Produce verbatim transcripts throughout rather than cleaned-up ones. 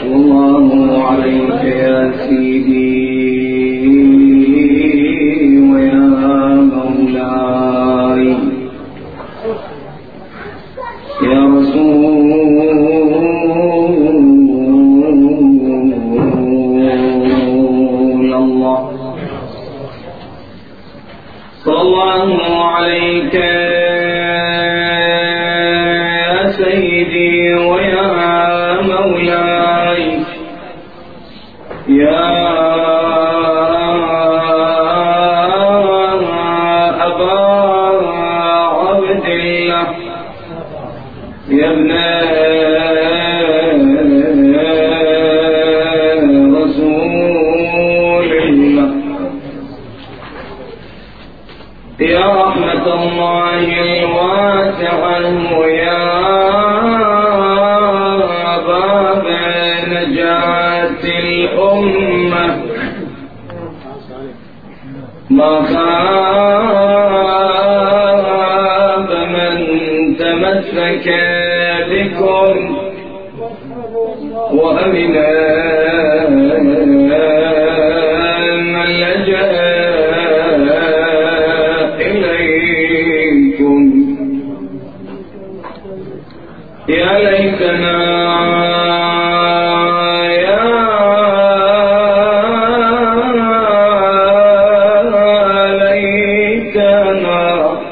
الله عليك يا سيدي ويا مولاي يا رسول الله صلى الله عليك يا سيدي ويا مولاي يا أبا عبد الله يا ابن رسول الله يا رحمة الله الواسعة ويا باب نجاة الأمة ما خاب من تمسك بكم وأمن من لجأ إليكم يا ليتنا يا ليتنا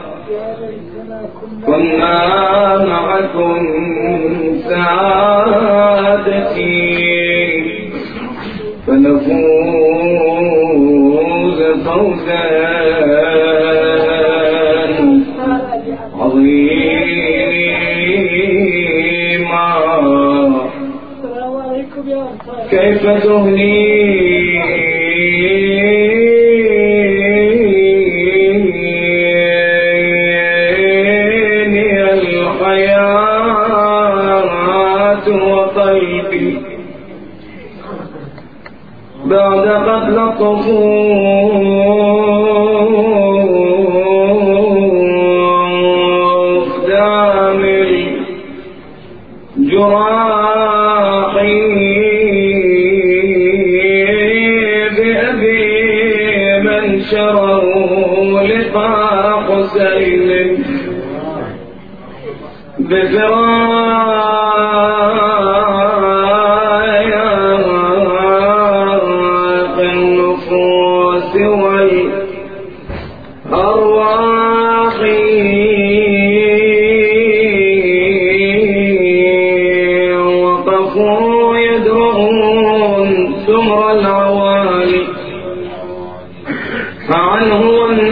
كنا معكم سعادتي فنفوز فوزا عظيما. كيف تهنيني الحياة وقلبي بعد قتل أقدام الجراحي بأبي من شروا لقاء حسين بفراق النفوس والأرواح وقفوا يدرؤون سمر العوالي عنه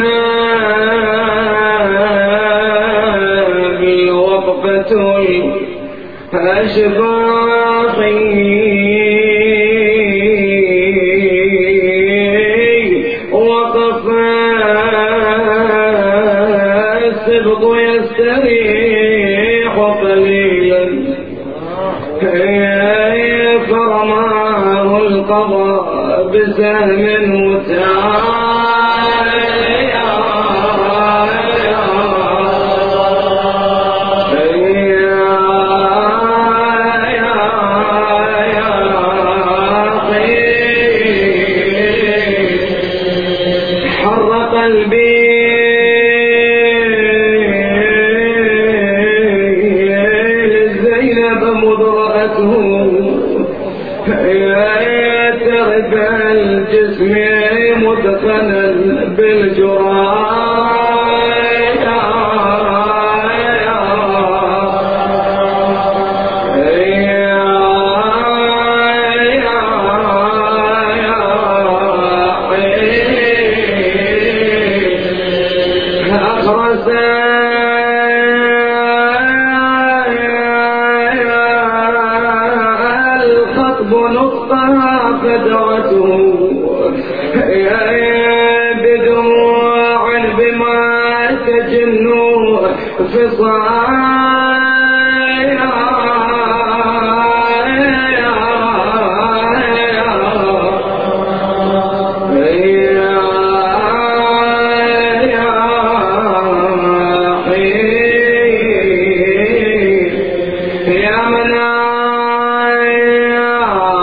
والنابل وقفة الأشباح وقف السبط يستريح قليلا فرماه القضاء بسهم وتعالى الجسم مدخلا بالجراح أخرس الخطب نطقها فدعته بدموع بما تجن فصايا يا منايا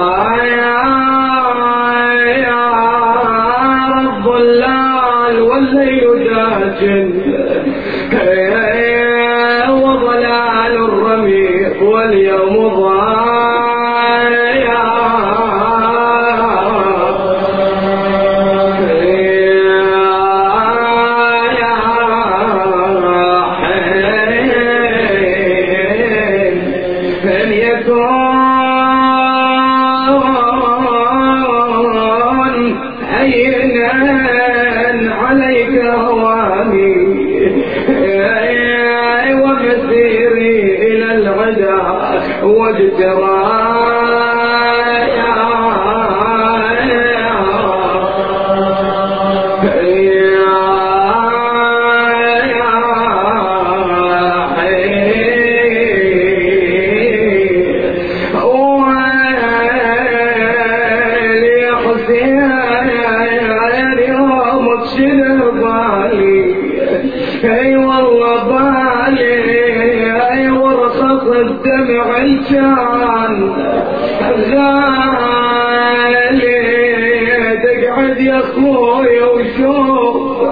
الغالي تقعد يا اخوي وشوف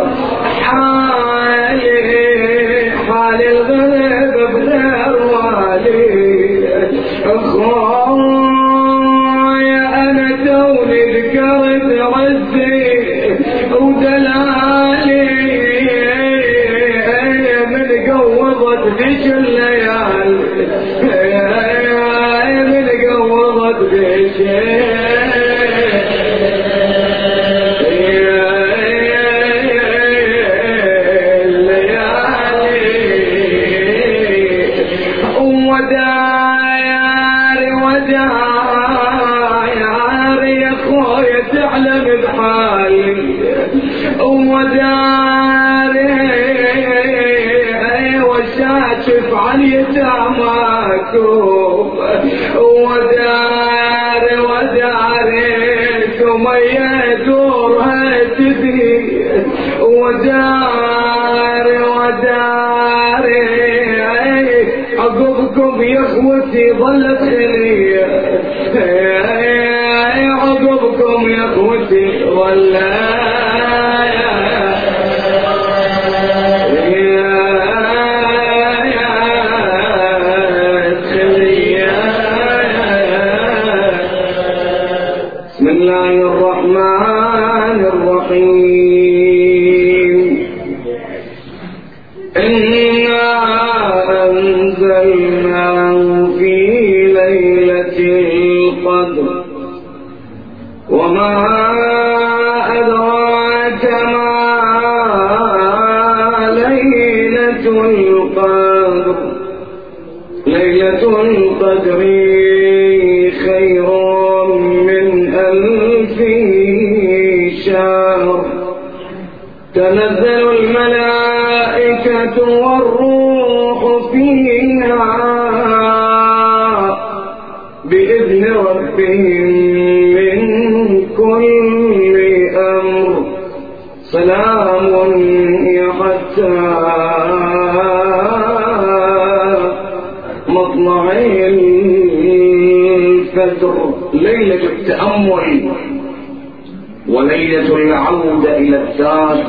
حالي حال الغلب بغير والي اخوي انا توني ذكرت عزي ودلالي من قوضت فيش الليالي من قوضت فيش وشاشف عن يتاماكم ودار وداركم يدورها تبي ودار وداري عقبكم يا اخوتي ظلت خليه عقبكم يا اخوتي ظلت القدر خير من ألف شهر تنزل الملائكة والروح فيها بإذن ربهم من كل أمر سلام هي حتى مطلع الفجر. ليلة التأمل وليلة العودة إلى الذات،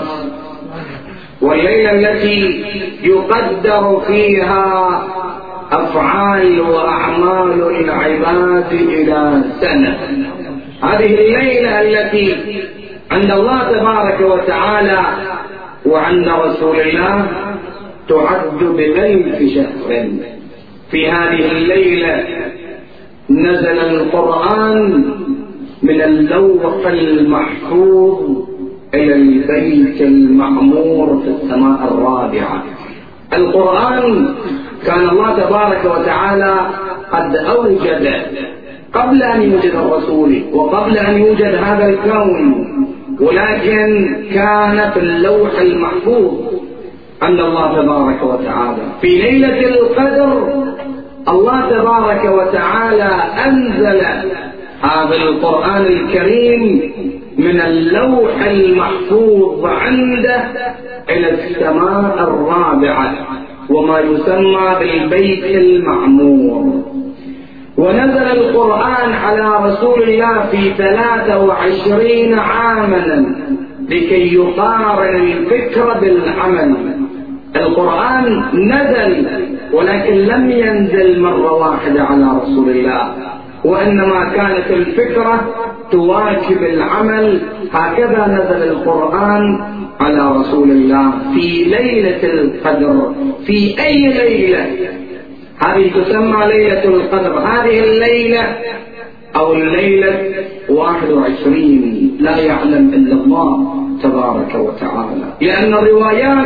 والليلة التي يقدر فيها أفعال وأعمال العباد إلى سنة. هذه الليلة التي عند الله تبارك وتعالى وعند رسول الله تعد بألف شهر. في هذه الليلة نزل القرآن من اللوح المحفوظ إلى البيت المعمور في السماء الرابعة. القرآن كان الله تبارك وتعالى قد أوجد قبل أن يوجد الرسول وقبل أن يوجد هذا الكون، ولكن كان في اللوح المحفوظ عند الله تبارك وتعالى. في ليلة القدر الله تبارك وتعالى أنزل هذا القرآن الكريم من اللوح المحفوظ عنده إلى السماء الرابعة وما يسمى بالبيت المعمور. ونزل القرآن على رسول الله في ثلاثة وعشرين عاما لكي يقارن الفكر بالعمل. القرآن نزل ولكن لم ينزل مرة واحدة على رسول الله، وإنما كانت الفكرة تواكب العمل. هكذا نزل القرآن على رسول الله في ليلة القدر. في أي ليلة؟ هذه تسمى ليلة القدر. هذه الليلة أو الليلة واحد وعشرين لا يعلم إلا الله تبارك وتعالى، لأن الروايات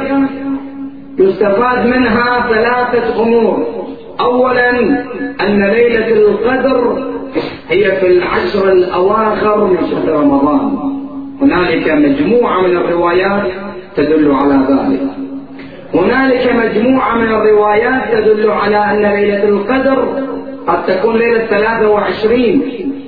يستفاد منها ثلاثة أمور. أولا أن ليلة القدر هي في العشر الأواخر من شهر رمضان. هنالك مجموعة من الروايات تدل على ذلك. هنالك مجموعة من الروايات تدل على أن ليلة القدر قد تكون ليلة ثلاثة وعشرين،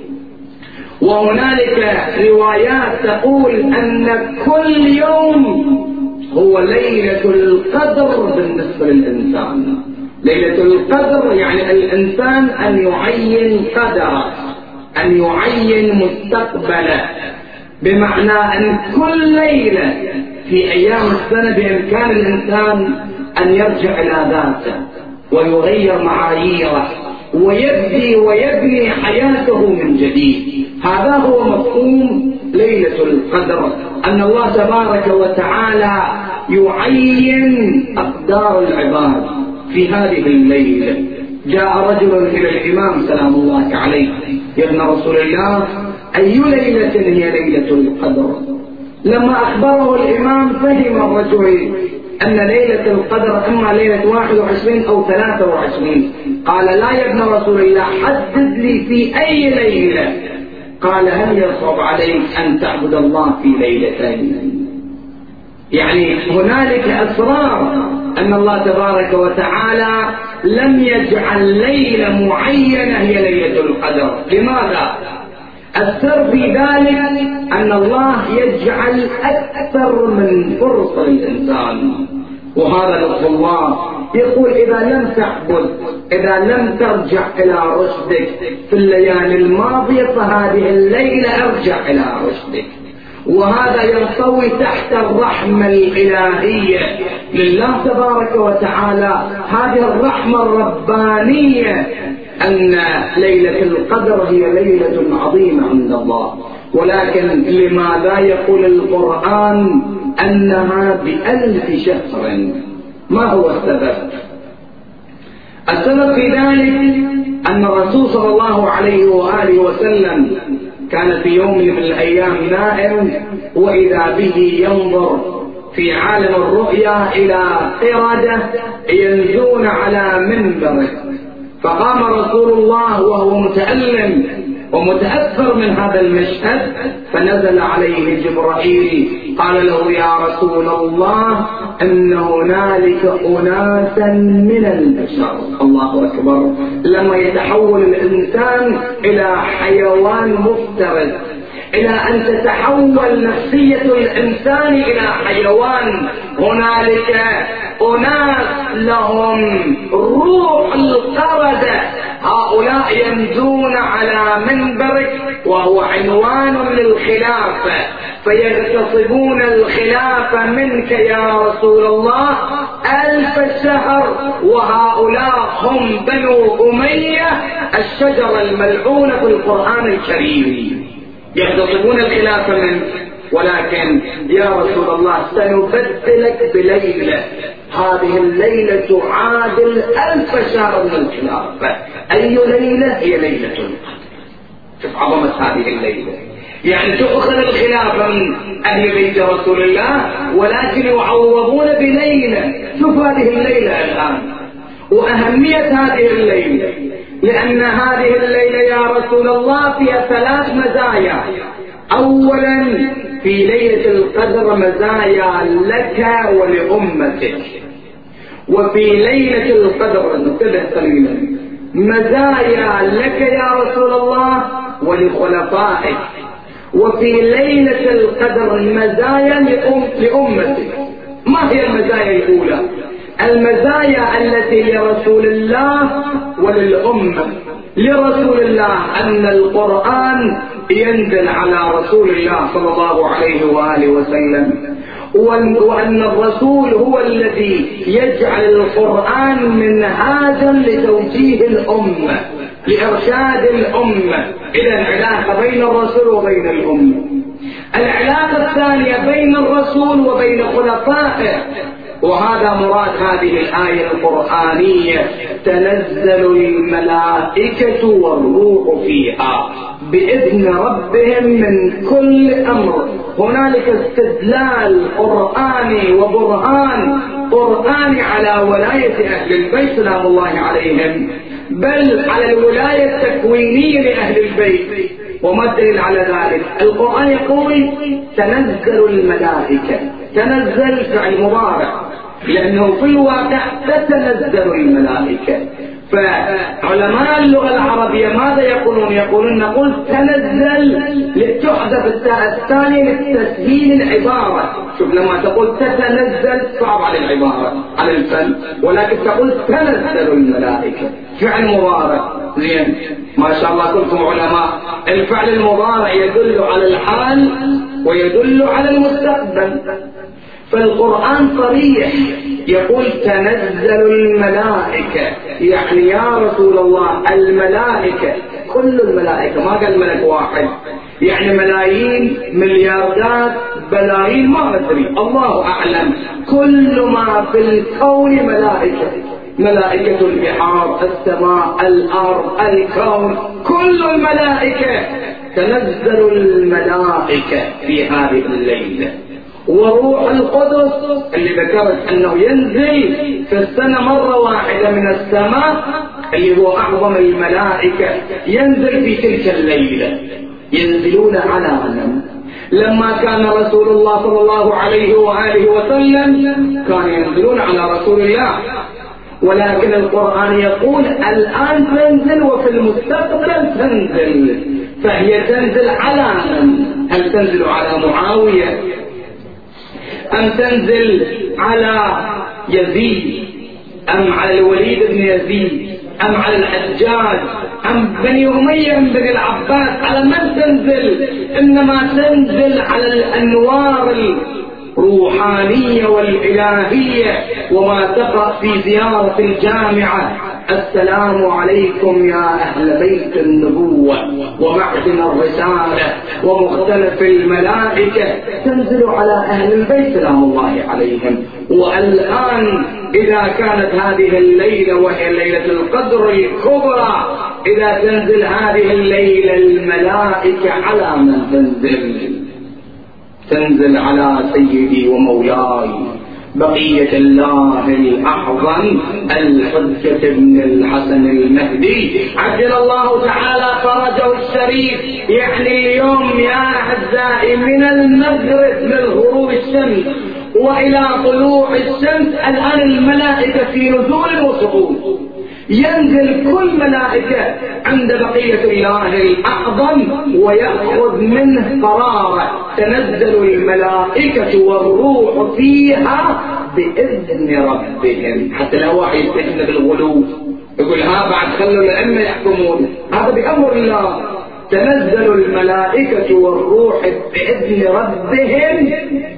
وهنالك روايات تقول أن كل يوم هو ليلة القدر بالنسبة للإنسان. ليلة القدر يعني الإنسان أن يعين قدره، أن يعين مستقبله، بمعنى أن كل ليلة في أيام السنة بإمكان الإنسان أن يرجع إلى ذاته ويغير معاييره ويبدي ويبني حياته من جديد. هذا هو مفهوم ليلة القدر، أن الله تبارك وتعالى يعين أقدار العباد في هذه الليلة. جاء رجل إلى الإمام سلام الله عليه: يا ابن رسول الله، أي ليلة هي ليلة القدر؟ لما أخبره الإمام فهم الرجل أن ليلة القدر إما ليلة واحد وعشرين أو ثلاثة وعشرين. قال: لا يا ابن رسول الله، حدد لي في أي ليلة. قال: هل يصعب عليك أن تعبد الله في ليلتين؟ يعني هنالك أسرار أن الله تبارك وتعالى لم يجعل ليلة معينة هي ليلة القدر. لماذا؟ السر في ذلك أن الله يجعل أكثر من فرصة للإنسان، وهذا لطف الله. يقول: إذا لم تعبد، إذا لم ترجع إلى رشدك في الليالي الماضية، فهذه الليلة ارجع إلى رشدك. وهذا ينطوي تحت الرحمة الإلهية لله تبارك وتعالى، هذه الرحمة الربانية أن ليلة القدر هي ليلة عظيمة عند الله. ولكن لماذا يقول القرآن أنها بألف شهر؟ ما هو السبب؟ السبب في ذلك أن الرسول صلى الله عليه وآله وسلم كان في يوم من الأيام نائم، وإذا به ينظر في عالم الرؤيا إلى قردة ينزون على منبره. فقام رسول الله وهو متألم ومتأثر من هذا المشهد، فنزل عليه جبرائيل قال له: يا رسول الله، إن هنالك أناسا من البشر. الله أكبر. لما يتحول الإنسان إلى حيوان مفترس، إلى أن تتحول نفسية الإنسان إلى حيوان، هنالك أناس لهم روح القردة، هؤلاء ينزون على منبرك وهو عنوان للخلافة، فيغتصبون الخلافة منك يا رسول الله ألف شهر، وهؤلاء هم بنو أمية الشجرة الملعونة في القرآن الكريم، يغتصبون الخلافة منك. ولكن يا رسول الله سنبدلك بليلة، هذه الليلة تعادل ألف شهر من الخلافة. أي ليلة؟ هي ليلة القدر. شوف عظمة هذه الليلة، يعني تأخذ الخلافة من أهل بيت رسول الله ولكن يعوضون بليلة. شوف هذه الليلة الآن وأهمية هذه الليلة، لأن هذه الليلة يا رسول الله فيها ثلاث مزايا. أولا، في ليلة القدر مزايا لك ولأمتك، وفي ليلة القدر انتبه قليلا مزايا لك يا رسول الله ولخلفائك، وفي ليلة القدر مزايا لأمتك. ما هي المزايا الأولى؟ المزايا التي لرسول الله وللأمة. لرسول الله أن القرآن ينزل على رسول الله صلى الله عليه وآله وسلم، وأن الرسول هو الذي يجعل القرآن منهاجا لتوجيه الأمة، لإرشاد الأمة إلى العلاقة بين الرسول وبين الأمة. العلاقة الثانية بين الرسول وبين خلفائه، وهذا مراد هذه الآية القرآنية: تنزل الملائكة والروح فيها بإذن ربهم من كل أمر. هنالك استدلال قرآني وبرهان قرآني على ولاية أهل البيت سلام الله عليهم، بل على الولاية التكوينية لأهل البيت. وما الدليل على ذلك؟ القرآن يقول تنزل الملائكة، تنزل فعل مضارع، لأنه في الواقع تتنزل الملائكة. فعلماء اللغة العربية ماذا يقولون؟ يقولون نقول تنزل لتحذف التاء الثانية لتسهيل العبارة. شوف، لما تقول تتنزل صعب على العبارة على الفم، ولكن تقول تنزل الملائكة فعل مضارع. زين، ما شاء الله كلكم علماء الفعل المضارع يدل على الحال ويدل على المستقبل. فالقرآن صريح يقول تنزل الملائكة، يعني يا رسول الله الملائكة كل الملائكة، ما قال ملك واحد، يعني ملايين ملياردات بلايين ما أدري الله أعلم، كل ما في الكون ملائكة، ملائكة البحار السماء الأرض الكون كل الملائكة. تنزل الملائكة في هذه الليلة، وروح القدس اللي ذكرت أنه ينزل في السنة مرة واحدة من السماء اللي هو أعظم الملائكة، ينزل في تلك الليلة. ينزلون على من؟ لما كان رسول الله صلى الله عليه وآله وسلم كان ينزلون على رسول الله، ولكن القرآن يقول الآن تنزل وفي المستقبل تنزل، فهي تنزل على من؟ هل تنزل على معاوية أم تنزل على يزيد أم على الوليد بن يزيد أم على الحجاج أم بني أمية بن العباس؟ على من تنزل؟ إنما تنزل على الأنوار الروحانية والإلهية. وما تقرأ في زيارة الجامعة السلام عليكم يا أهل بيت النبوة ومعدن الرسالة ومختلف الملائكة، تنزل على أهل البيت سلام الله عليهم. والآن إذا كانت هذه الليلة وهي ليلة القدر الكبرى، إذا تنزل هذه الليلة الملائكة على من تنزل؟ تنزل على سيدي ومولاي بقية الله الأعظم الحجة بن الحسن المهدي عجل الله تعالى فرجه الشريف. يعني اليوم يا أعزائي من المغرب من غروب الشمس وإلى طلوع الشمس الآن الملائكة في نزول وصعود، ينزل كل ملائكة عند بقية الله الأعظم ويأخذ منه قراره. تنزل الملائكة والروح فيها بإذن ربهم. حتى لا واحد يستحن بالغلو يقول ها بعد خلوا الأئمة يحكمون، هذا بأمر الله. تنزل الملائكة والروح بإذن ربهم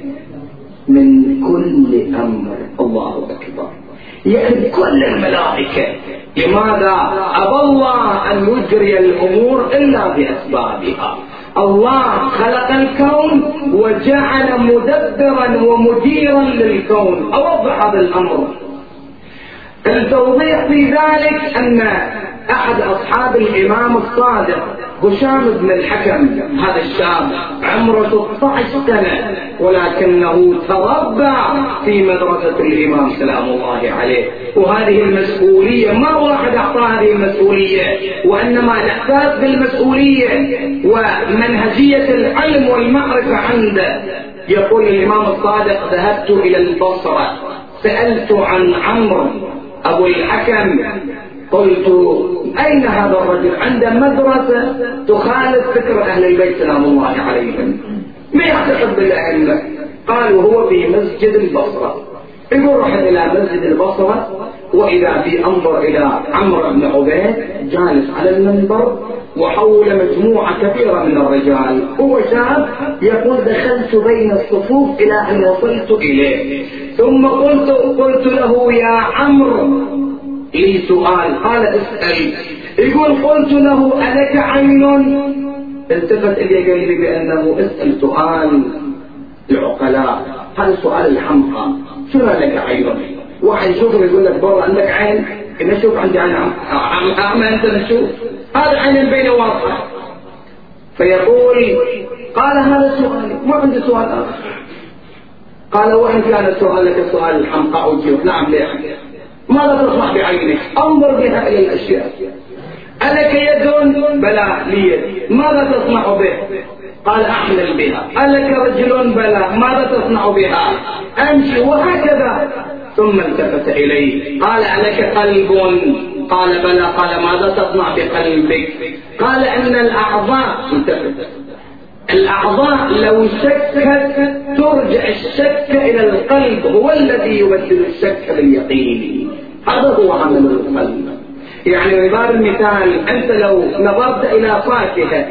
من كل أمر. الله أكبر، يعني كل الملائكة. لماذا؟ أبى الله أن يجري الأمور إلا بأسبابها. الله خلق الكون وجعل مدبرا ومديرا للكون. أوضح هذا الأمر. التوضيح في ذلك أن أحد أصحاب الإمام الصادق هشام بن الحكم، هذا الشاب عمره ستة عشر سنة ولكنه تربى في مدرسة الإمام سلام الله عليه. وهذه المسؤولية ما واحد أعطى هذه المسؤولية، وإنما الإحساس بالمسؤولية ومنهجية العلم والمعرفة عنده. يقول الإمام الصادق ذهبت إلى البصرة سألت عن عمرو أبو الحكم، قلت أين هذا الرجل؟ عنده مدرسة تخالف فكر أهل البيت سلام الله عليهم، ما يعتقد بالأئمة. قالوا هو في مسجد البصرة. يقول رحت إلى مسجد البصرة وإذا في أنظر إلى عمرو بن عبيد جالس على المنبر وحول مجموعة كثيرة من الرجال. هو شاب يقول دخلت بين الصفوف إلى أن وصلت إليه، ثم قلت قلت له يا عمرو لي سؤال. قال اسأل. يقول قلت له ألك عين؟ التفت إلي قال لي بأنه اسأل سؤال العقلاء، هذا سؤال الحمقى. شنو لك عين؟ واحد يشوفك يقول لك برا عندك عين، إن شوف عندي عين أعمى أنت نشوف، هذا عين بين واضحة. فيقول قال هذا سؤالي ما عندي سؤال آخر. قال وإن كان سؤالك سؤال الحمقى أجيب. نعم ليه؟ ماذا تصنع بعينك؟ انظر بها إلى الأشياء. ألك يد؟ بلى لي يد. ماذا تصنع به؟ قال أحمل بها. ألك رجل؟ بلى. ماذا تصنع بها؟ أمشي. وهكذا. ثم التفت إليه قال ألك قلب؟ قال بلى. قال ماذا تصنع بقلبك؟ قال إن الأعضاء، التفت، الأعضاء لو شكت ترجع الشك إلى القلب، هو الذي يبدل الشك باليقين. هذا هو عمل القلب. يعني بباب المثال أنت لو نظرت إلى فاكهة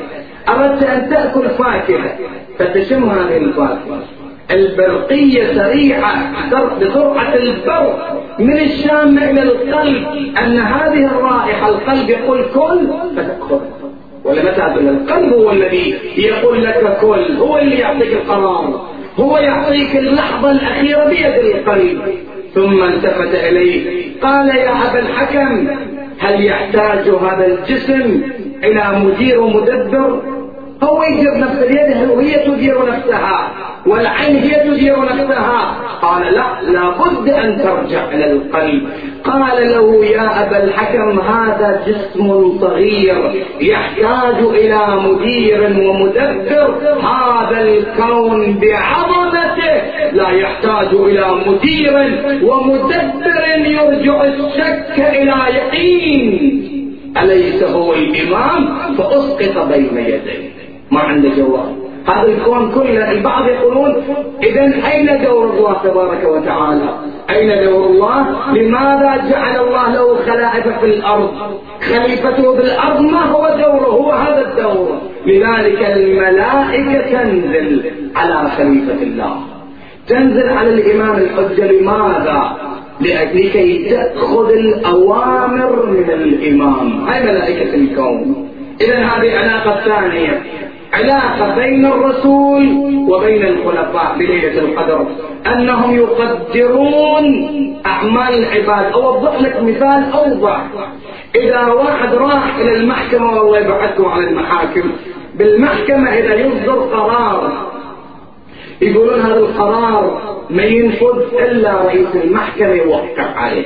أردت أن تأكل فاكهة فتشم هذه الفاكهة البرقية سريعة بسرعة البرق من الشام إلى القلب، أن هذه الرائحة القلب يقول كل فتأكل، ولا متى تقول القلب هو الذي يقول لك كل، هو اللي يعطيك القرار، هو يعطيك اللحظة الأخيرة بيد القلب. ثم التفت إليه قال يا أبا الحكم هل يحتاج هذا الجسم إلى مدير ومدبر؟ هو يدير نفسه بيده وهي تدير نفسها، والعين هي تدير نفسها. قال لا، لابد أن ترجع إلى القلب. قال له يا أبا الحكم هذا جسم صغير يحتاج إلى مدير ومدبر، هذا الكون بعظمته لا يحتاج إلى مدير ومدبر يرجع الشك إلى يقين. أليس هو الإمام؟ فأسقط بين يديه، ما عنده جواب. هذا الكون كله، البعض يقولون إذن أين دور الله تبارك وتعالى؟ أين دور الله؟ لماذا جعل الله له خلائف في الأرض؟ خليفته بالأرض ما هو دوره؟ هو هذا الدور. لذلك الملائكة تنزل على خليفة الله، تنزل على الإمام الحجة. لماذا؟ لكي تأخذ الأوامر من الإمام. هاي ملائكة الكون. إذن هذه علاقة ثانية، علاقة بين الرسول وبين الخلفاء بليلة القدر، أنهم يقدرون أعمال العباد. أوضح لك مثال أوضح. إذا واحد راح إلى المحكمة، والله يبعثكم على المحاكم، بالمحكمة إذا يصدر قرار يقولون هذا القرار ما ينفذ إلا رئيس المحكمة يوقع عليه.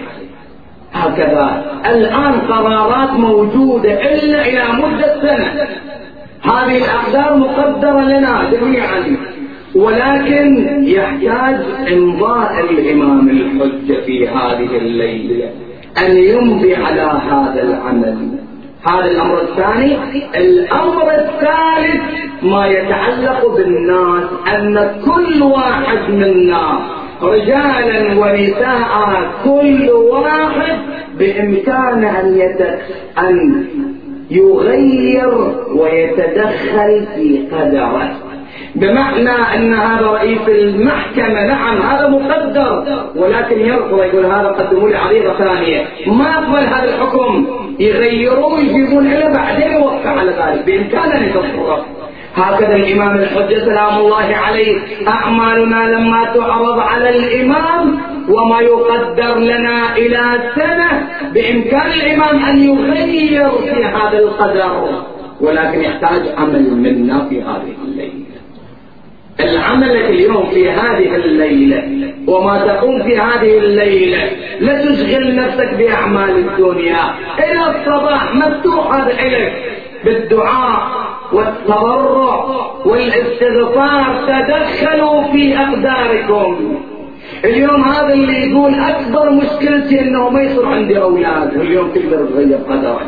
هكذا الآن قرارات موجودة إلا إلى مدة سنة، هذه الأقدار مقدرة لنا جميعا، ولكن يحتاج إمضاء الإمام الحجة في هذه الليلة أن يمضي على هذا العمل. هذا الأمر الثاني. الأمر الثالث ما يتعلق بالناس، أن كل واحد منا رجالا ونساء كل واحد بإمكانه أن يت... أن يغير ويتدخل في قدره. بمعنى أن هذا رئيس المحكمة نعم هذا مقدر، ولكن يرفض، يقول هذا قدموا لي عريضة ثانية، ما أقبل هذا الحكم، يغيروه يجيبون إلى بعدين يوقع على ذلك، بإمكانه أن يتصرف. هكذا الإمام الحجة سلام الله عليه، أعمالنا لما تعرض على الإمام وما يقدر لنا إلى سنة، بإمكان الإمام أن يغير في هذا القدر، ولكن يحتاج عمل منا في هذه الليلة. العمل اليوم في هذه الليلة وما تقوم في هذه الليلة، لا تشغل نفسك بأعمال الدنيا، إلى الصباح مفتوح هذا إليك بالدعاء والتضرع والاستغفار. تدخلوا في أقداركم. اليوم هذا اللي يقول أكبر مشكلتي أنه ما يصير عندي أولاد، اليوم تقدر تغير قدرك.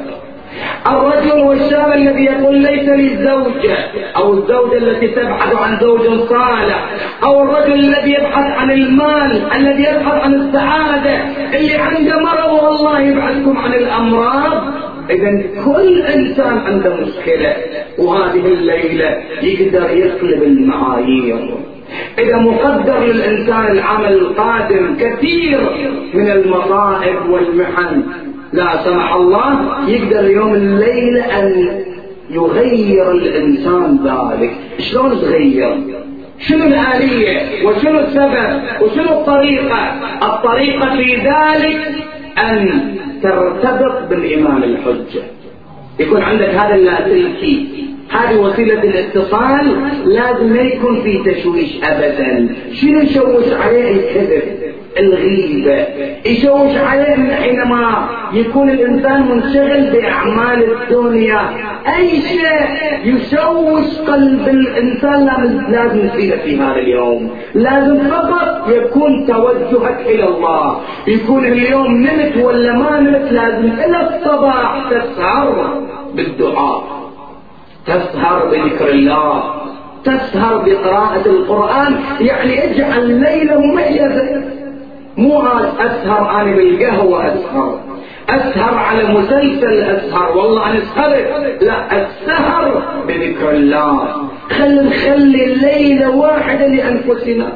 الرجل والشاب الذي يقول ليس لي زوجة، أو الزوجة التي تبحث عن زوج صالح، أو الرجل الذي يبحث عن المال، الذي يبحث عن السعادة، اللي عنده مرض والله يبعدكم عن الأمراض. إذن كل إنسان عنده مشكلة، وهذه الليلة يقدر يقلب المعايير. إذا مقدر للإنسان العمل القادم كثير من المصائب والمحن لا سمح الله، يقدر يوم الليلة أن يغير الإنسان ذلك. شلون تغير؟ شنو الآلية وشنو السبب وشنو الطريقة؟ الطريقة في ذلك أن ترتبط بالإمام الحجة، يكون عندك هذا اللاسلكي، هذه وسيلة الاتصال، لازم ما يكون في تشويش أبدا. شنو يشوش عليه؟ الكذب، الغيبة، يشوش عليه حينما يكون الإنسان منشغل بأعمال الدنيا. أي شيء يشوش قلب الإنسان لازم نسيبه في هذا اليوم. لازم فقط يكون توجهك إلى الله، يكون اليوم نمت ولا ما نمت، لازم إلى الصباح تسهر بالدعاء، تسهر بذكر الله، تسهر بقراءة القرآن. يعني اجعل ليلة مميزة، مو أسهر أنا بالقهوة، أسهر أسهر على مسلسل، أسهر والله أنا سهرت، لا، السهر بذكر الله. خل نخلي الليلة واحدة لأنفسنا،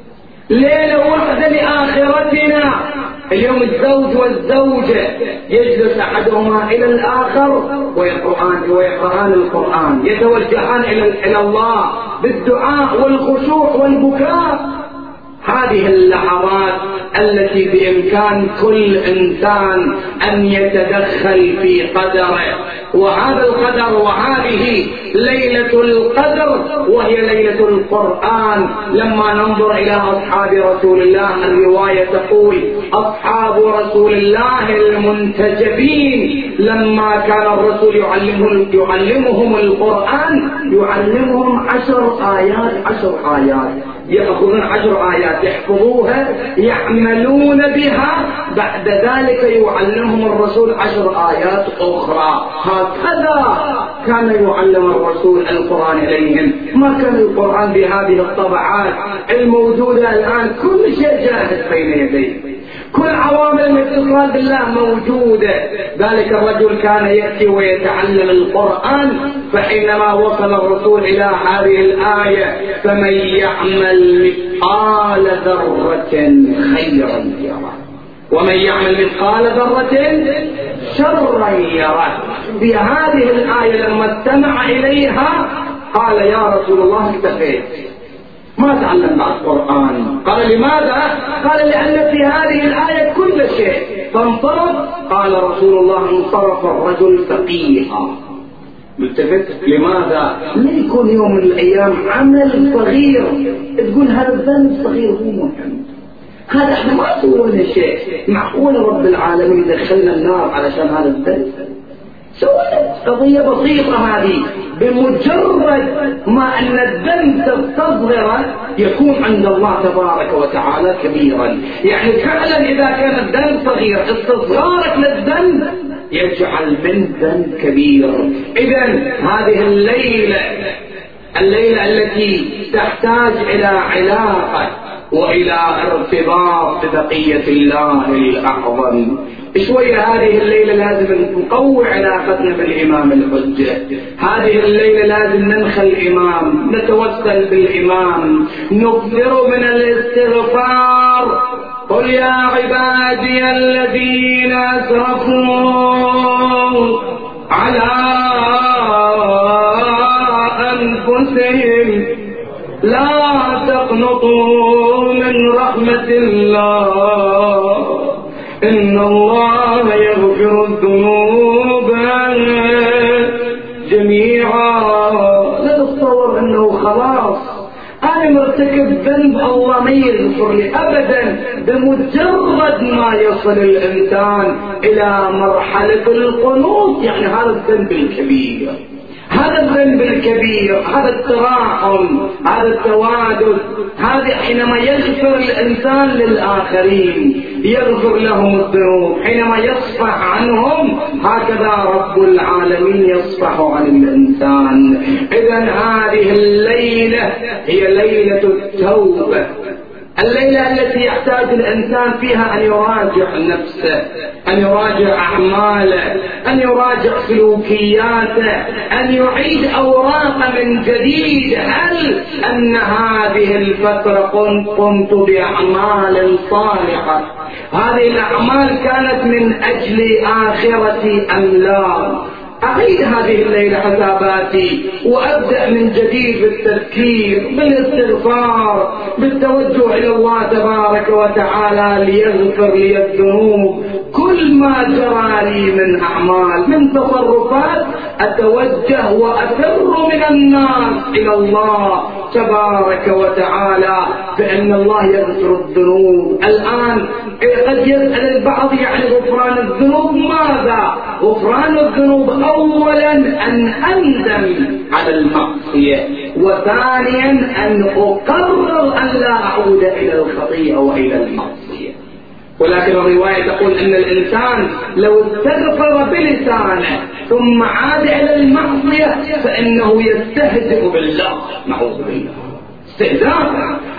ليلة واحدة لآخرتنا. اليوم الزوج والزوجة يجلس أحدهما إلى الآخر ويقرآن ويقرآن القرآن، يتوجهان إلى الله بالدعاء والخشوع والبكاء. هذه اللحظات التي بإمكان كل إنسان أن يتدخل في قدره، وهذا القدر وهذه ليلة القدر وهي ليلة القرآن. لما ننظر إلى أصحاب رسول الله، الرواية تقول أصحاب رسول الله المنتجبين لما كان الرسول يعلمهم, يعلمهم القرآن يعلمهم عشر آيات عشر آيات يأخذون عشر آيات يحفظوها يعملون بها، بعد ذلك يعلمهم الرسول عشر آيات أخرى. هكذا كان يعلم الرسول القرآن إليهم. ما كان القرآن بهذه الطبعات الموجودة الآن، كل شيء جاهز بين يديه، كل عوامل الاتصال بالله موجودة. ذلك الرجل كان يأتي ويتعلم القرآن، فحينما وصل الرسول إلى هذه الآية فمن يعمل مثقال ذرة خيرا يره ومن يعمل مثقال ذرة شرا يره. في هذه الآية لما استمع إليها قال يا رسول الله اكتفيت، ما تعلم بعد القرآن. قال لماذا؟ قال لأن في هذه الآية كل شيء. فانصرف، قال رسول الله انصرف الرجل فقيها. ملتفت لماذا؟ لا يكون يوم من الأيام عمل صغير تقول هذا الذنب الصغير هو مهم، هذا احنا ما سوينا شيء، معقول رب العالمين يدخلنا النار علشان هذا الذنب؟ سوينا قضية بسيطة هذه. بمجرد ما أن الذنب تستصغر يكون عند الله تبارك وتعالى كبيرا. يعني فعلا إذا كان الذنب صغير استصغارك للذنب يجعل من ذنب كبير. إذن هذه الليلة الليلة التي تحتاج إلى علاقة وإلى ارتباط ببقية الله الأعظم. شوية هذه الليلة لازم نقوي علاقتنا بالإمام الحجة، هذه الليلة لازم ننخى الإمام، نتوسل بالإمام، نكثر من الاستغفار. قل يا عبادي الذين أسرفوا على أنفسهم لا تقنطوا من رحمة الله إن الله يغفر الذنوب جميعا. لا تتصور أنه خلاص أنا مرتكب ذنب الله ما يغفر لي أبدا. بمجرد ما يصل الإنسان إلى مرحلة القنوط يعني هذا الذنب الكبير، هذا الذنب الكبير، هذا التراحم، هذا التوادد، هذا حينما يغفر الإنسان للآخرين يغفر لهم الذنوب، حينما يصفح عنهم هكذا رب العالمين يصفح عن الإنسان. إذن هذه الليلة هي ليلة التوبة، الليلة التي يحتاج الإنسان فيها أن يراجع نفسه، أن يراجع أعماله، أن يراجع سلوكياته، أن يعيد أوراقه من جديد. هل أن هذه الفترة قمت بأعمال صالحة؟ هذه الأعمال كانت من أجل آخرتي أم لا؟ أعيد هذه الليلة حساباتي وأبدأ من جديد بالتذكير، بالاستغفار، بالتوجه إلى الله تبارك وتعالى ليغفر لي الذنوب. كل ما جرى لي من أعمال من تصرفات أتوجه وأفر من الناس إلى الله تبارك وتعالى بأن الله يغفر الذنوب. الآن قد يسأل البعض يعني غفران الذنوب ماذا؟ غفران الذنوب أولا أن أندم على المعصية، وثانيا أن أقرر أن لا أعود إلى الخطيئة وإلى المعصية. ولكن الرواية تقول أن الإنسان لو استغفر بلسانه ثم عاد إلى المعصية فإنه يستهزئ بالله، نعوذ بالله، استهزاء.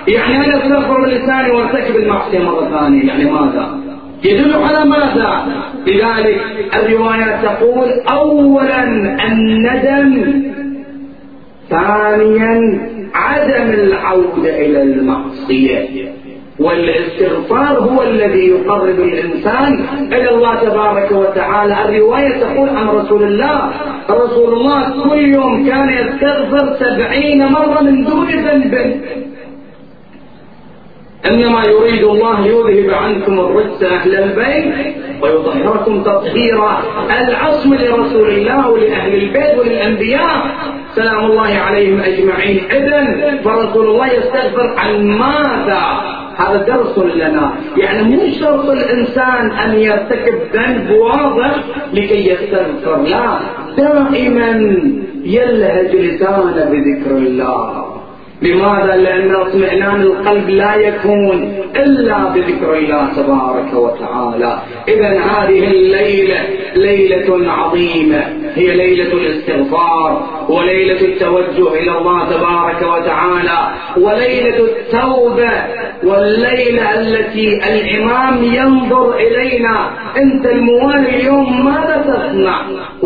يعني أنا أستغفر بلساني وارتكب المعصية مرة ثانية، يعني ماذا؟ يدل على ماذا؟ لذلك الرواية تقول أولا الندم، ثانيا عدم العودة إلى المعصية، والاستغفار هو الذي يقرب الإنسان إلى الله تبارك وتعالى. الرواية تقول عن رسول الله رسول الله كل يوم كان يستغفر سبعين مرة من دون ذنب. إنما يريد الله يذهب عنكم الرجس أهل البيت ويطهركم تطهيرا. العصم لرسول الله ولأهل البيت وللأنبياء سلام الله عليهم أجمعين. إذن فرسول الله يستغفر عن ماذا؟ هذا درس لنا، يعني مو شرط الإنسان أن يرتكب ذنب واضح لكي يستغفر، لا، دائما يلهج لسانه بذكر الله. لماذا؟ لأن اطمئنان القلب لا يكون إلا بذكر الله تبارك وتعالى. إذن هذه الليلة ليلة عظيمة، هي ليلة الاستغفار وليلة التوجه إلى الله تبارك وتعالى وليلة التوبة، والليلة التي الإمام ينظر إلينا، أنت الموالي اليوم ماذا تصنع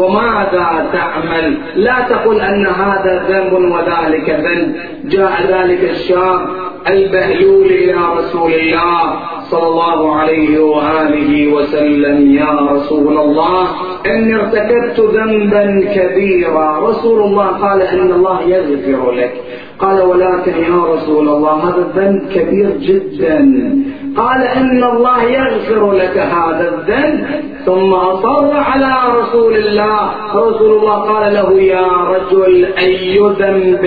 وماذا تعمل؟ لا تقل أن هذا ذنب وذلك ذنب. جاء ذلك الشاب البهلول إلى رسول الله صلى الله عليه وآله وسلم: يا رسول الله إني ارتكبت ذنبا كبيرا. رسول الله قال: إن الله يغفر لك. قال: ولكن يا رسول الله هذا الذنب كبير جدا. قال: إن الله يغفر لك هذا الذنب. ثم أصر على رسول الله. رسول الله قال له: يا رجل أي ذنب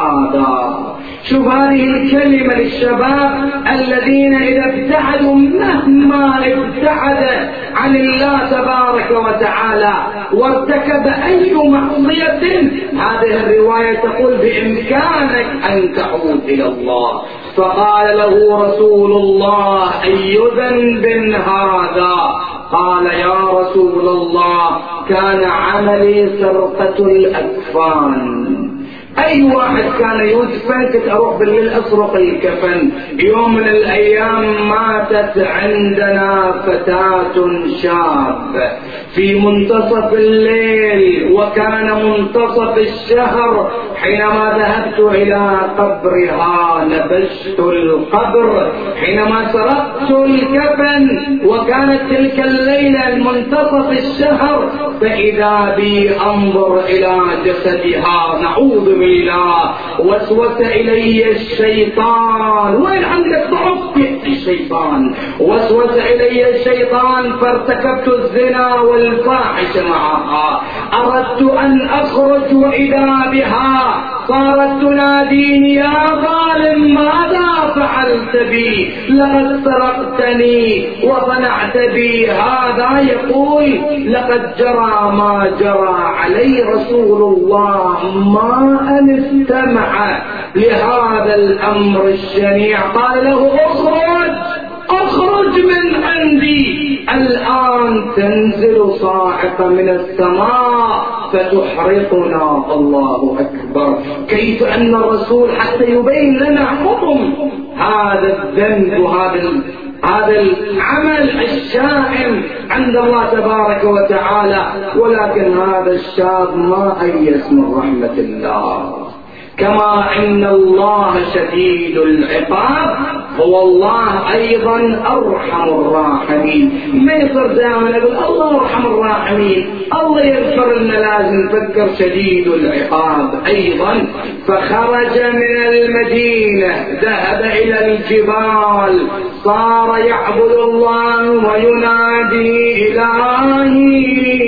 هذا؟ شوف هذه الكلمة للشباب الذين إذا ابتعدوا مهما ابتعد عن الله تبارك وتعالى وارتكب أي معصية، هذه الرواية تقول بإمكانك أن تعود إلى الله. فقال له رسول الله: أي ذنب هذا؟ قال: يا رسول الله كان عملي سرقة الأكفان. أي واحد كان يدفن كنت أروح بالليل أسرق الكفن. يوم من الأيام ماتت عندنا فتاة شاب في منتصف الليل، وكان منتصف الشهر. حينما ذهبت إلى قبرها نبشت القبر، حينما سرقت الكفن وكانت تلك الليلة منتصف الشهر، فإذا بي أنظر إلى جسدها، نعوذ بالله. وسوس إلي الشيطان. وين عندك ضعف الشيطان؟ وسوس إلي الشيطان فارتكبت الزنا والفاحش معها. أردت أن أخرج وإذا بها صارت تناديني: يا ظالم ماذا فعلت بي؟ لقد سرقتني وصنعت بي هذا. يقول: لقد جرى ما جرى علي رسول الله ما أن استمع لهذا الأمر الشنيع. قال له: اخرج اخرج من عندي. الآن تنزل صاعقة من السماء فتحرقنا. الله أكبر. كيف أن الرسول حتى يبين لنا حكم هذا الذنب وهذا هذا العمل الشائن عند الله تبارك وتعالى، ولكن هذا الشاب ما أيس من رحمة الله. كما إن الله شديد العقاب، هو الله أيضا أرحم الراحمين. ما يصير دائما نقول الله أرحم الراحمين، الله يغفر لنا، لازم نفكر شديد العقاب أيضا. فخرج من المدينة ذهب إلى الجبال، صار يعبد الله وينادي: إلهي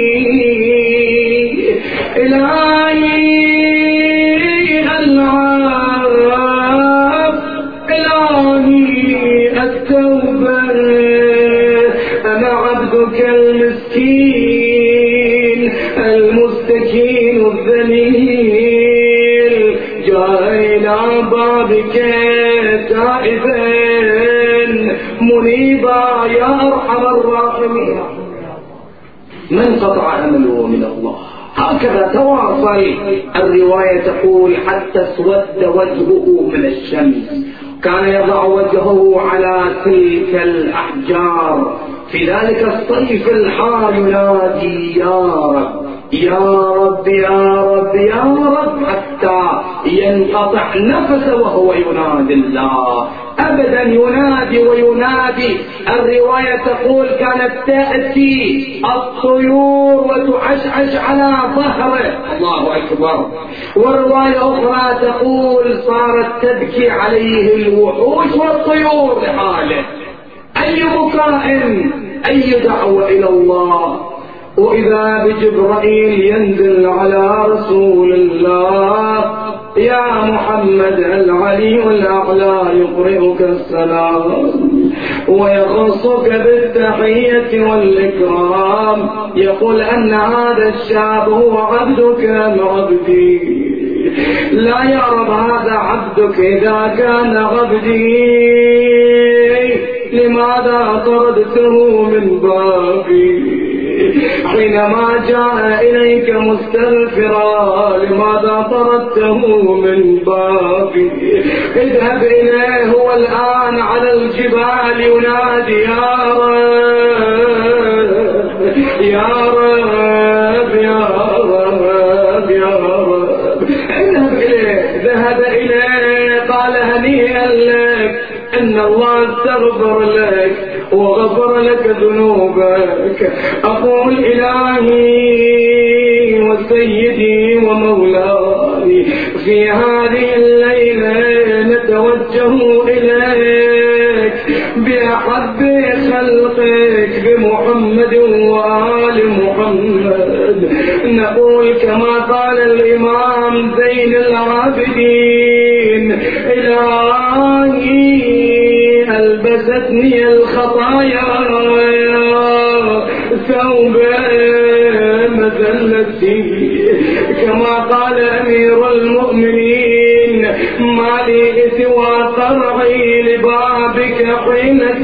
إلهي العاب، إلهي التوبة، أنا عبدك المسكين المستكين الذليل، جاء إلى بابك تائبا منيبا يا أرحم الراحمين. من قطع أمله من الله. هكذا تواصل. الرواية تقول: حتى اسود وجهه من الشمس كان يضع وجهه على تلك الأحجار في ذلك الصيف الحار ينادي يا رب يا رب يا رب يا رب حتى ينقطع نفسه وهو ينادي الله. أبدا ينادي وينادي. الرواية تقول كانت تأتي الطيور وتعشعش على ظهره. الله أكبر. والرواية أخرى تقول صارت تبكي عليه الوحوش والطيور لحاله. أي بكاء، أي دعوة إلى الله. وإذا بجبرائيل ينزل على رسول الله يا محمد العلي الأعلى يقرئك السلام ويخصك بالتحية والإكرام، يقول أن هذا الشاب هو عبدك أم عبدي؟ لا يا رب هذا عبدك إذا كان عبدي لماذا طردته من بابي؟ حينما جاء إليك مستغفرا لماذا طردته من بابي؟ اذهب إليه هو الآن على الجبال ينادي يا رب يا رب يا رب يا رب. اذهب إليه. ذهب إليه قال هنيئا لك إن الله استغفر لك وغفر لك ذنوبك. أقول إلهي وسيدي ومولاي في هذه الليلة نتوجه إليك بأحب خلقك بمحمد وآل محمد. نقول كما قال الإمام زين العابدين إلهي ألبستني الخطايا ثوب مذلتي، كما قال أمير المؤمنين ما لي سوى قرعي لبابك حينة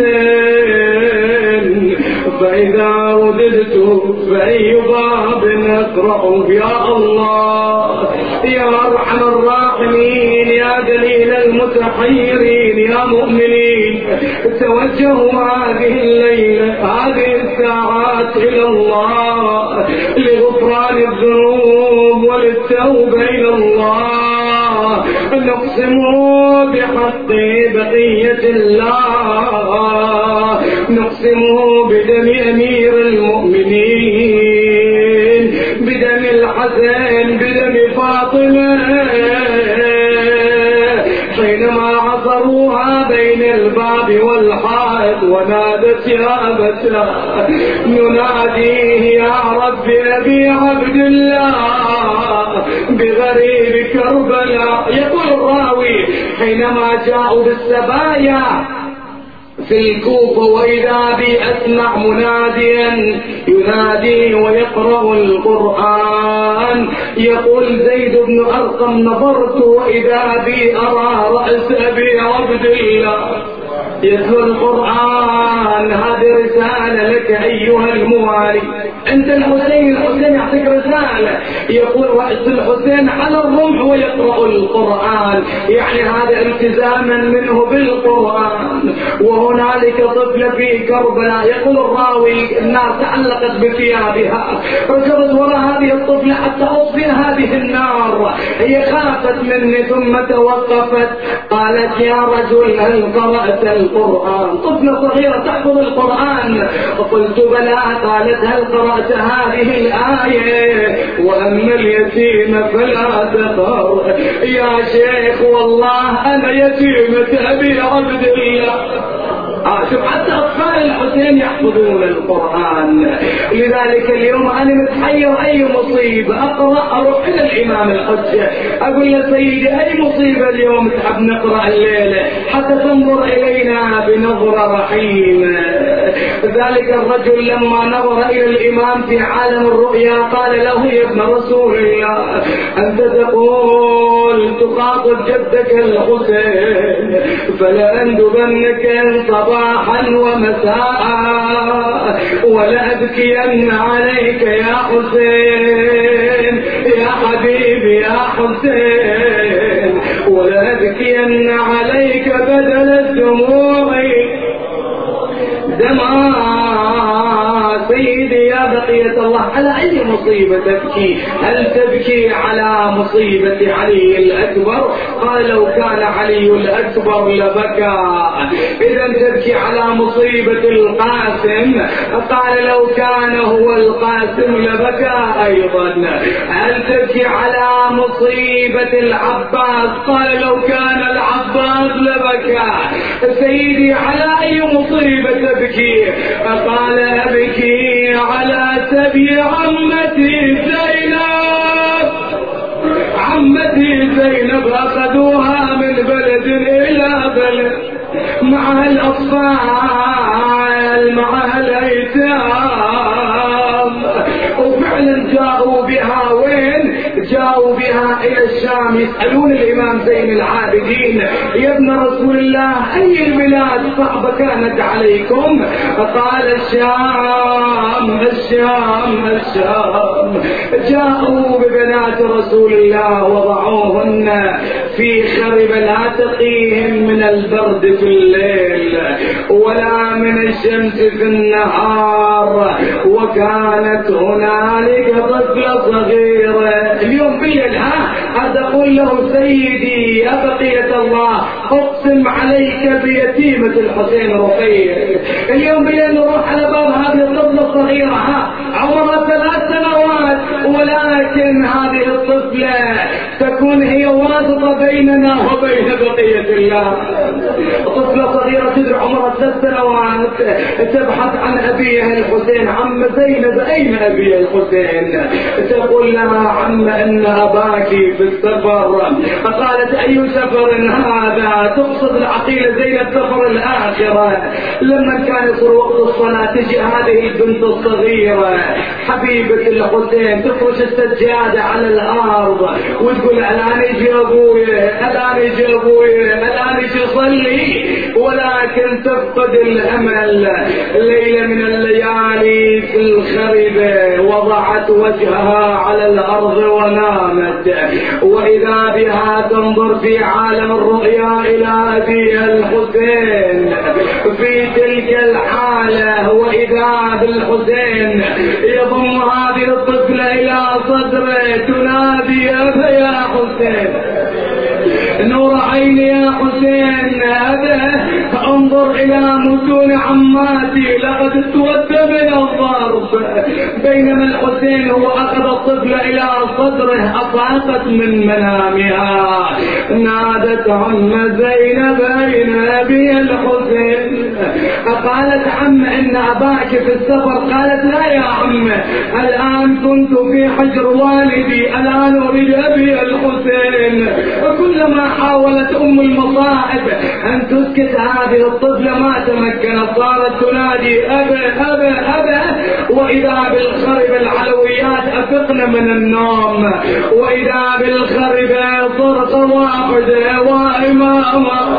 فإذا رددت فأي باب أقرأ؟ يا الله يا أرحم الراحمين يا دليل المتحيرين يا مؤمنين توجهوا هذه الليلة هذه الساعات إلى الله لغفران الذنوب وللتوبة إلى الله. نقسم بحق بقية الله، نقسم بدم أمير المؤمنين، بدم الحسن، بدم فاطمة حينما عصروها بين الباب والحائط ونادت يا أبتاه نناديه يا رب أبي عبد الله بغريب كربلاء. يقول الراوي حينما جاءوا بالسبايا في الكوفة وإذا بي أسمع مناديا ينادي ويقرأ القرآن. يقول زيد بن أرقم نظرت وإذا بي أرى رأس أبي عبد الله يتلو القرآن. هذه رسالة لك أيها الموالي. أنت الحسين، الحسين يعطيك رسالة. يقول رأس الحسين على الرمح ويقرأ القرآن، يعني هذا التزاما منه بالقرآن. وهنالك طفلة في كربلاء يقول الراوي النار تعلقت بثيابها، ركضت وراء هذه الطفلة حتى أطفئ هذه النار. هي خافت مني ثم توقفت قالت يا رجل هل قرأت القرآن؟ طفلة صغيرة تحفظ القرآن. قلت بلى. قالت هل قرأت هذه الآية وأما اليتيم فلا تقهر؟ يا شيخ والله أنا يتيمة أبي عبد الله. آه شوف حتى أطفال الحسين يحفظون القرآن. لذلك اليوم أنا متحير أي مصيبة أقرأ أروح إلى الإمام الحجة أقول له سيدي أي مصيبة اليوم تحب نقرأ الليلة حتى تنظر إلينا بنظرة رحيمة. ذلك الرجل لما نظر إلى الإمام في عالم الرؤيا قال له يا ابن رسول الله أنت تقول تخاطب جدك الحسين فلأندبنك صباحا ومساء ولأبكين عليك يا حسين يا حبيبي يا حسين ولأبكين عليك بدرا بقية الله على أي مصيبة تبكي؟ هل تبكي على مصيبة علي الأكبر؟ قال لو كان علي الأكبر لبكى. إذا تبكي على مصيبة القاسم؟ قال لو كان هو القاسم لبكى أيضا. هل تبكي على مصيبة العباس؟ قال لو كان العباس لبكى. سيدي على أي مصيبة تبكي؟ قال أبكي على سبي عمتي زينب. عمتي زينب أخذوها من بلد إلى بلد مع الأطفال مع الأيتام، وفعلا جاءوا بها وين؟ جاءوا بها إلى الشام. يسألون الإمام زين العابدين يا ابن رسول الله أي البلاد صعبة كانت عليكم؟ قال الشام الشام الشام. جاءوا ببنات رسول الله وضعوهن في خرب لا تقيهم من البرد في الليل ولا من الشمس في النهار، وكانت هنالك طفلة صغيرة. اليوم بالليل ها هذا أقول له سيدي يا بقية الله أقسم عليك بيتيمة الحسين رقية. اليوم بالليل نروح على باب هذه الطفلة الصغيرة ها عمرها ثلاث سنوات، ولكن هذه الطفلة تكون هي واسطة بيننا وبين بقية الله. طفلة صغيرة تدري عمرها ثلاث سنوات تبحث عن أبيها الحسين. عم زينب أين أبيها الحسين؟ تقول لها عم إن أباك في السفر. فقالت أي سفر هذا؟ تقصد العقيلة زينب سفر الآخرة. لما كان يصير وقت الصلاة تجي هذه البنت الصغيرة حبيبة الحسين تفرش السجادة على الأرض وتقول الآن يجي أبويا الآن يجي أبويا الآن يجي صلي، ولكن تفقد الأمل. ليلة من الليالي في الخربة وضعت وجهها على الأرض ونامت، وإذا بها تنظر في عالم الرؤيا إلى أبيها الحسين في تلك الحالة، وإذا بالحسين يضم هذه الطفلة إلى صدره تنادي يا حسين نور عيني يا حسين هذا انظر إلى متون عماتي لقد اسود من الضرب. بينما الحسين هو أخذ الطفل إلى صدره أفاقت من منامها نادت عم زينب أين أبي الحسين؟ قالت عم إن أباك في السفر. قالت لا يا عم الآن كنت في حجر والدي الآن أريد أبي الحسين. وكلما حاولت أم المصائب أن تسكت هذه الطفلة ما تمكنت، صارت تنادي أبا أبا أبا، وإذا بالخرب العلويات أفقن من النوم، وإذا بالخرب صرت واحدة وإمامة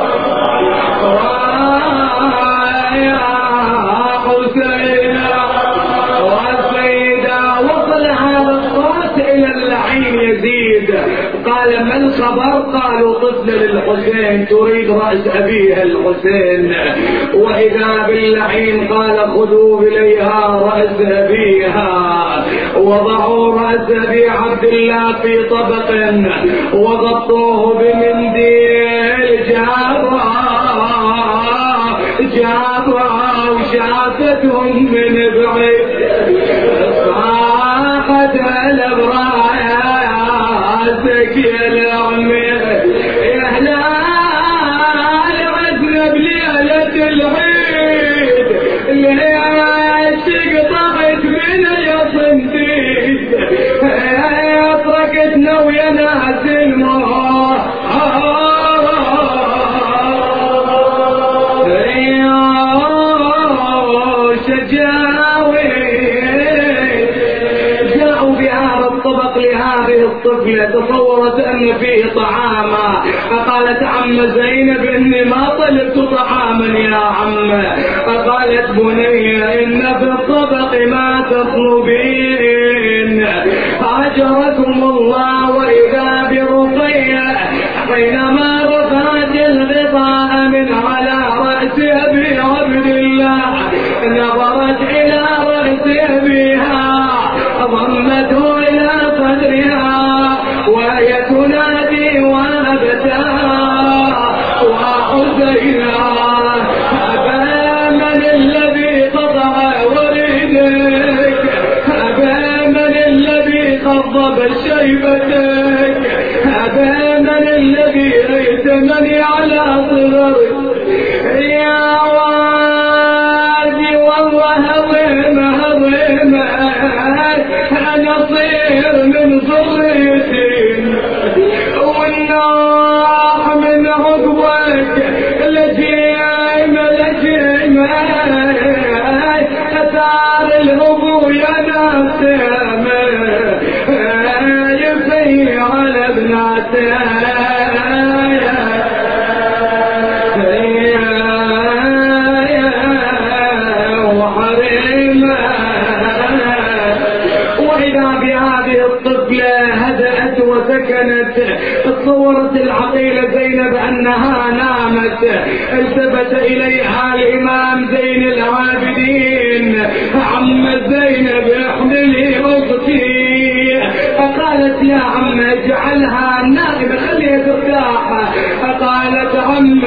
يا حسين والسيدة. وصل هذا الصوت إلى اللعين يزيد. قال ما الخبر؟ قالوا طفل للحسين تريد رأس أبيها الحسين. وإذا باللعين قال خذوا إليها رأس أبيها، وضعوا رأس أبي عبد الله في طبق وغطوه بمنديل جابها جابها وشافتهم من بعيد صاحت الأبراياتك يا العمي يا هلال عزنا بليلة العيد اللي عاشق طغت من يصنديد اتركتنا ويا ناس المهار الطفلة تصورت أن فيه طعاما، فقالت عم زينب إني ما طلبت طعاما يا عم. فقالت بني إن في الطبق ما تطلبين أجركم الله. وإذا برقية حينما رفعت الغطاء من على رأس أبي عبد الله نظرت إلى رأس أبيها يمني على صغري يا وادي والله هضيمة هضيمة أنا صير من ضريتي والناح من عقبك لجيمة لجيمة أثار الهبو يا ناسمة يفي على ابناتها وسكنت تصورت العقيلة زينب أنها نامت التفت إليها الإمام زين العابدين عم زينب احملي أختي فقالت يا عم اجعلها نائمة خليها ترتاح فقالت عم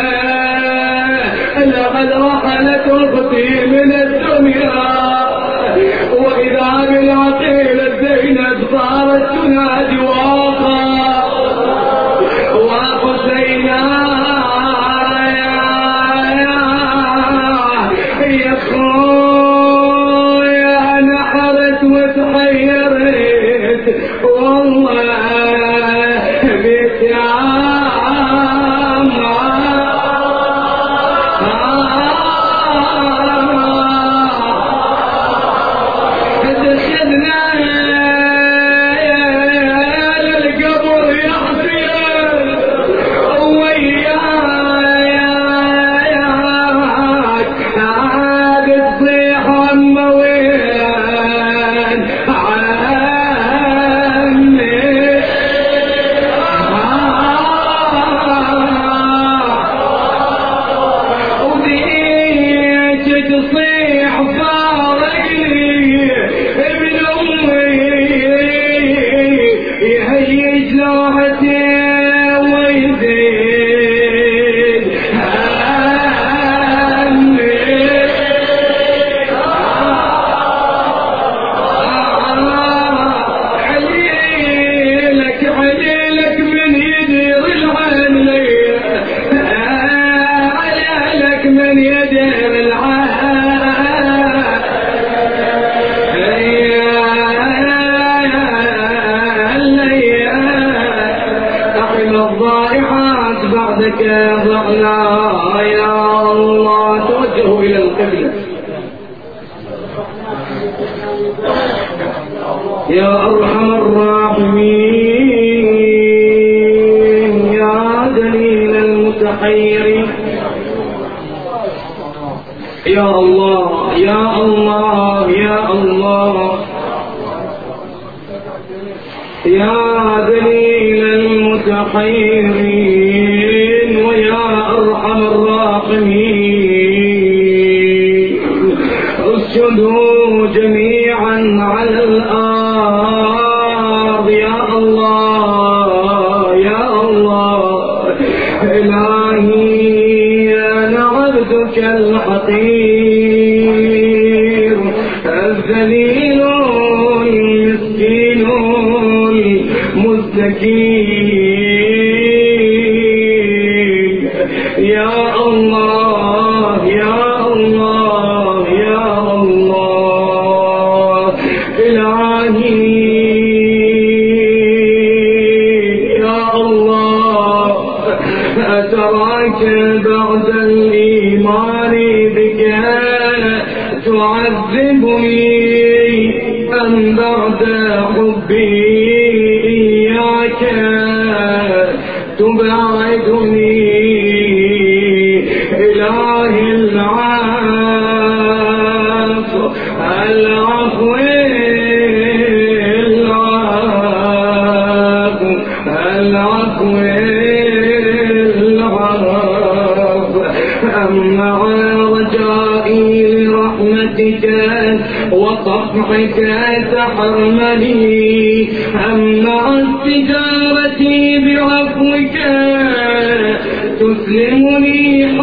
لقد رحلت أختي من الدنيا وإذا بالعقيلة زينب صارت تنادي واقا وحسينا يا خويا نحرت وتحيرت والله بيت يا يا أرحم الراحمين يا دليل المتحيرين يا الله يا الله يا الله يا دليل المتحيرين ويا أرحم الراحمين اسجدوا جميعا على الأرض يا الله يا الله إلهي أنا عبدك الحقير الذليل المسكين المستكين يا الله يا الله يا الله إلهي يا الله أتراك بعد الإيمان بك تعذبني أم بعد حبي إياك تبعدني إلهي العفو العفو العفو العفو العفو أما رجائي لرحمتك وصفحك تحرمني أما استجارتي بعفوك تسلمني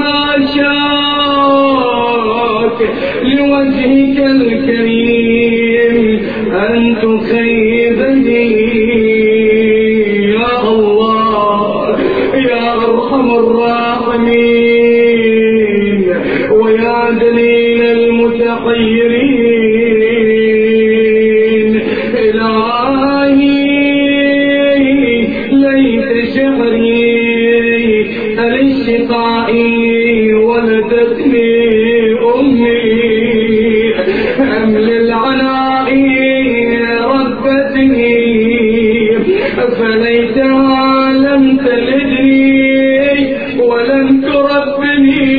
حاشاك لوجهك الكريم أن تخيبني يا الله يا يا أرحم الراحمين ويا دليل المتحيرين. إلهي ليت شعري لشقائي ولدتني أمي أم للعناء ربتني فليتها لم تلدني ولم تربني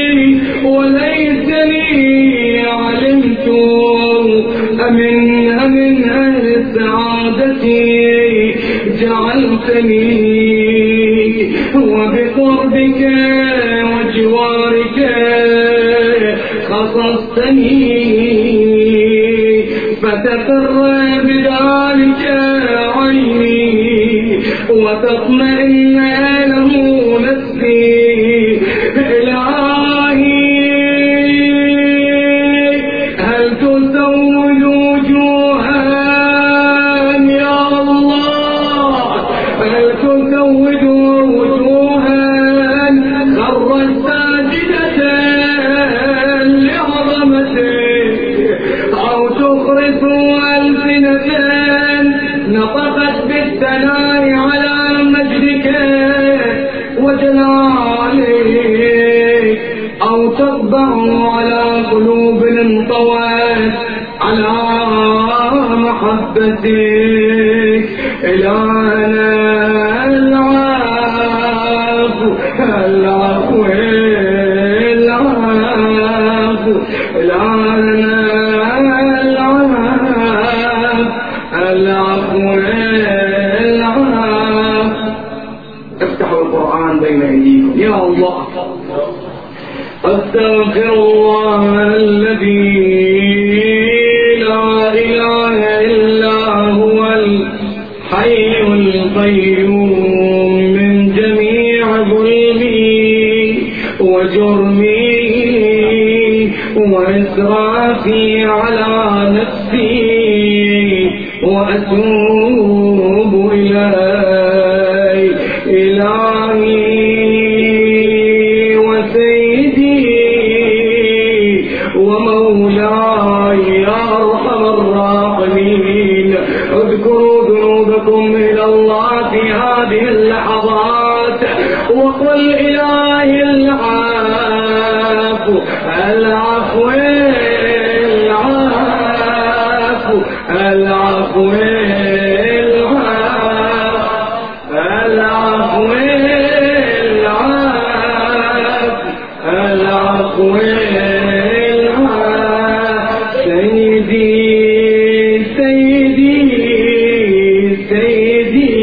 وليتني علمت أمن أمن أهل سعادتي جعلتني وبقربك وجوارك خصصتني فتقر بذلك عيني وتطمئن له نفسي. إلهي هل تسود وجوها يا الله هل تسود وجوها خرجت ساجدة لعظمتك أو تخرس ألسنة نطقت بالثناء على مجدك وجلالك أو تطبع على قلوب انطوت على محبتك. إلهنا العفو العفو العفو إلهنا العفو العفو. افتحوا القرآن بين أيديكم يا الله. أستغفر الله الذي لا إله إلا هو الحي القيوم من جميع ظلمي وجرمي وإسرافي على نفسي وأتوب إليه. إلهي وسيدي ومولاي يا أرحم الراحمين اذكروا ذنوبكم إلى الله في هذه اللحظات وقل إلهي العفو العفو العفو العفو العفو العفو سيدي سيدي سيدي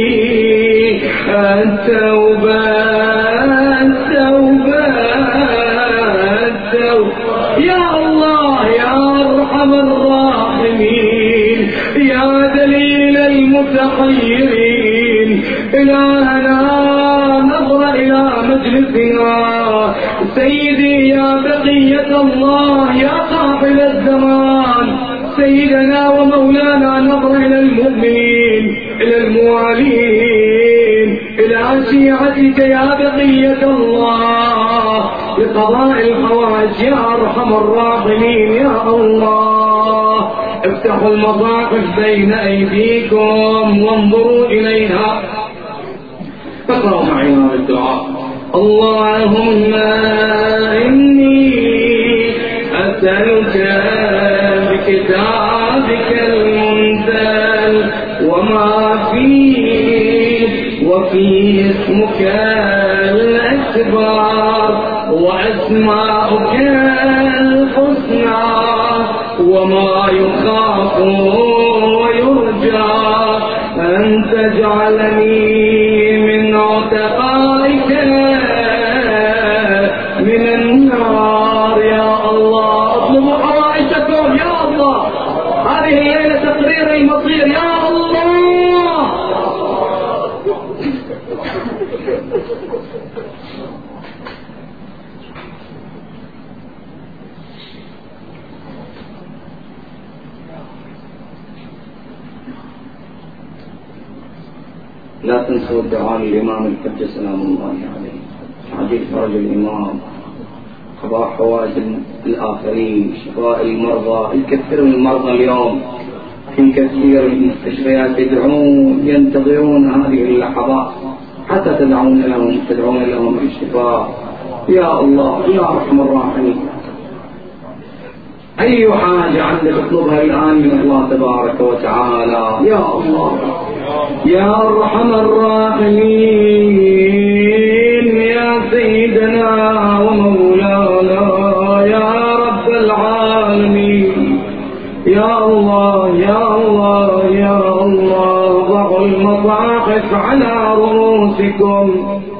التوبة التوبة التوبة يا الله يا أرحم الراحمين يا دليل المتحيرين. إلهنا نظر إلى مجلسنا سيدي يا بقية الله يا قابل الزمان سيدنا ومولانا نظر إلى المؤمنين إلى الموالين إلى شيعتك يا بقية الله بقضاء الحوائج يا أرحم الراحمين يا الله. افتحوا المصاحف بين أيديكم وانظروا إليها. فقرأوا معي هذا الدعاء. اللهم إني أسألك بكتابك المنزل وما فيه وفيه اسمك الأكبر وأسماؤك الحسنى وما يخاف ويرجى أن تجعلني من عتقائك من النار يا الله. اطلبوا حوائجكم يا الله. هذه الليلة تقرير المصير يا الله. لا تنسوا الدعاء للإمام الحج سلام الله عليه، عجيب فرج الإمام، قضاء حوائج الآخرين، شفاء المرضى. الكثير من المرضى اليوم في كثير من المستشفيات يدعون ينتظرون هذه اللحظات حتى تدعون لهم تدعون لهم بالشفاء. يا الله يا أرحم الراحمين، أي حاجة عندك اطلبها الآن من الله تبارك وتعالى. يا الله يا أرحم الراحمين، يا سيدنا ومولانا يا رب العالمين، يا الله يا الله يا الله، ضعوا المصاحف على رؤوسكم